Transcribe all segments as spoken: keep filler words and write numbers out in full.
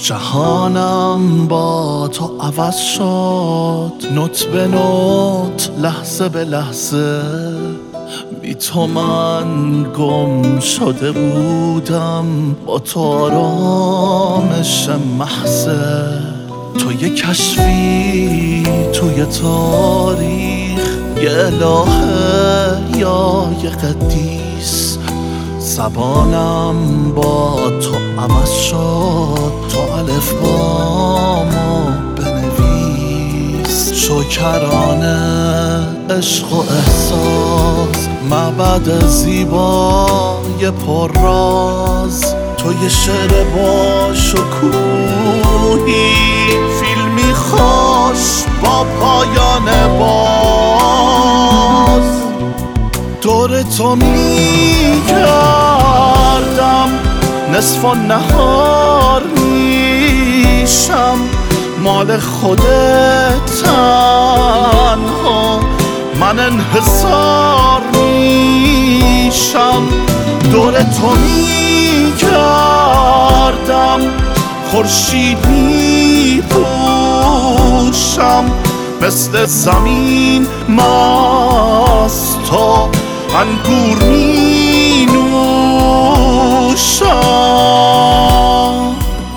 جهانم با تو عوض شد، نوت به نوت، لحظه به لحظه. بی تو من گم شده بودم، با تو آرامش محضه. تو یه کشفی توی تاریخ، یه الهه یا یه قدیس. زبانم با تو عوض شد، تو الف بامو بنویس. شکرانه عشق و احساس، معبد زیبای پر راز. تو یه شعر با شکوهی، فیلمی خوش با پایان باز. دور تو می کردم، نصف و نهار میشم. مال خودت تنها، من انحصار میشم. دور تو می کردم، خورشید می پوشم. مثل زمین مست تو انگور می نوشم.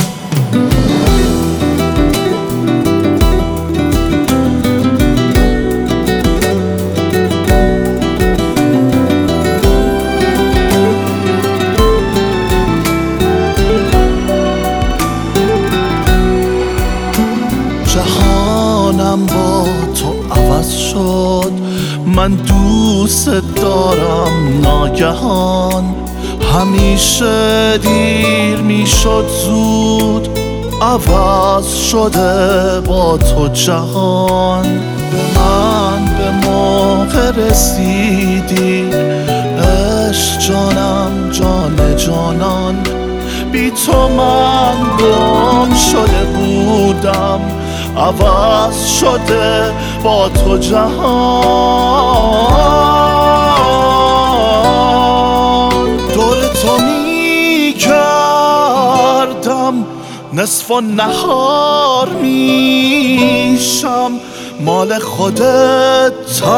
جهانم با تو عوض شد، من دوست دارم ناگهان. همیشه دیر میشد زود، عوض شده با تو جهان. من به موقع رسیدی، عشق جانم جان جانان. بی تو من گم شده بودم، عوض شده با تو جهان. دور تو می کردم، نصف و نهار میشم. مال خودت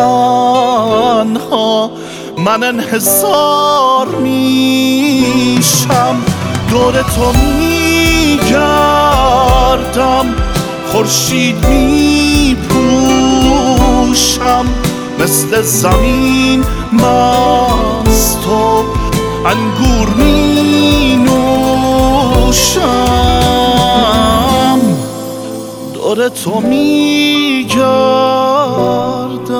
تنها، من انحصار میشم. دور تو می گردم، خورشید می پوشم. مثل زمین مست و انگور می نوشم. دور تو می گردم.